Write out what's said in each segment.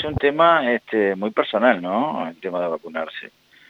es un tema muy personal, ¿no? El tema de vacunarse.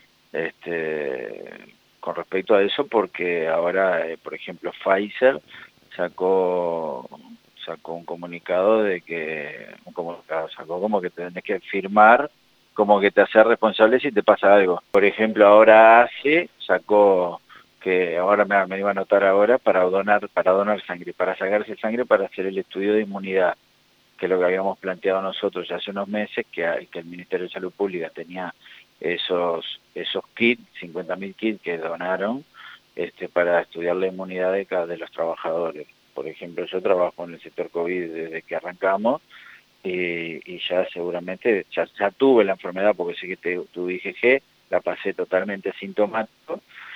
Con respecto a eso, porque ahora, por ejemplo, Pfizer sacó un comunicado sacó como que tenés que firmar, como que te haces responsable si te pasa algo. Por ejemplo, ahora ACE sacó que ahora me iba a anotar ahora para donar sangre, para sacarse sangre para hacer el estudio de inmunidad, que es lo que habíamos planteado nosotros ya hace unos meses, que el Ministerio de Salud Pública tenía esos kits, 50.000 kits que donaron para estudiar la inmunidad de los trabajadores. Por ejemplo, yo trabajo en el sector COVID desde que arrancamos y ya seguramente, ya tuve la enfermedad porque sé que tuve IgG, la pasé totalmente asintomático.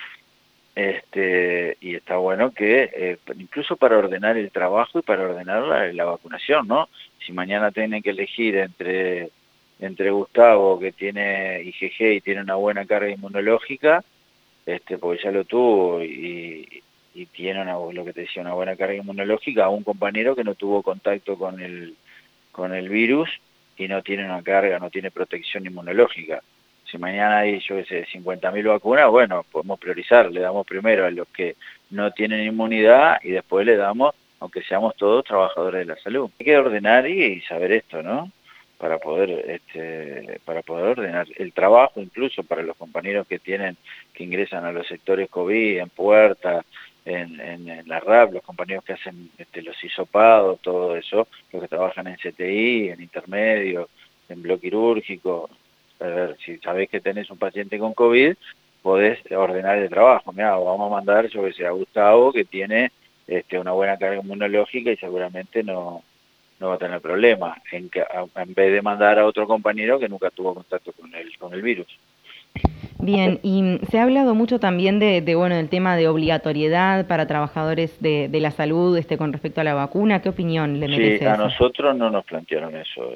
Y está bueno que incluso para ordenar el trabajo y para ordenar la vacunación, ¿no? Si mañana tienen que elegir entre Gustavo, que tiene IgG y tiene una buena carga inmunológica, porque ya lo tuvo y tiene lo que te decía, una buena carga inmunológica, a un compañero que no tuvo contacto con el virus y no tiene una carga, no tiene protección inmunológica. Si mañana hay, yo qué sé, 50.000 vacunas, bueno, podemos priorizar, le damos primero a los que no tienen inmunidad y después le damos, aunque seamos todos trabajadores de la salud. Hay que ordenar y saber esto, ¿no? Para poder ordenar el trabajo, incluso para los compañeros que ingresan a los sectores COVID, en puertas, en la RAP, los compañeros que hacen los hisopados, todo eso, los que trabajan en CTI, en intermedio, en bloque quirúrgico. A ver, si sabés que tenés un paciente con COVID, podés ordenar el trabajo. Mirá, vamos a mandar, yo que sé, a Gustavo, que tiene una buena carga inmunológica y seguramente no va a tener problemas, en vez de mandar a otro compañero que nunca tuvo contacto con el virus. Bien, y se ha hablado mucho también del tema de obligatoriedad para trabajadores de la salud con respecto a la vacuna. ¿Qué opinión le Sí, merece a eso? nosotros no nos plantearon eso.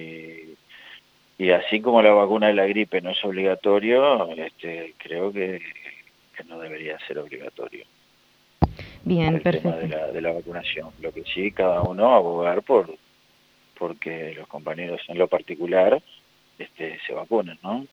Y así como la vacuna de la gripe no es obligatorio, creo que no debería ser obligatorio Bien, el tema perfecto. de la vacunación. Lo que sí, cada uno abogar porque los compañeros en lo particular se vacunen, ¿no?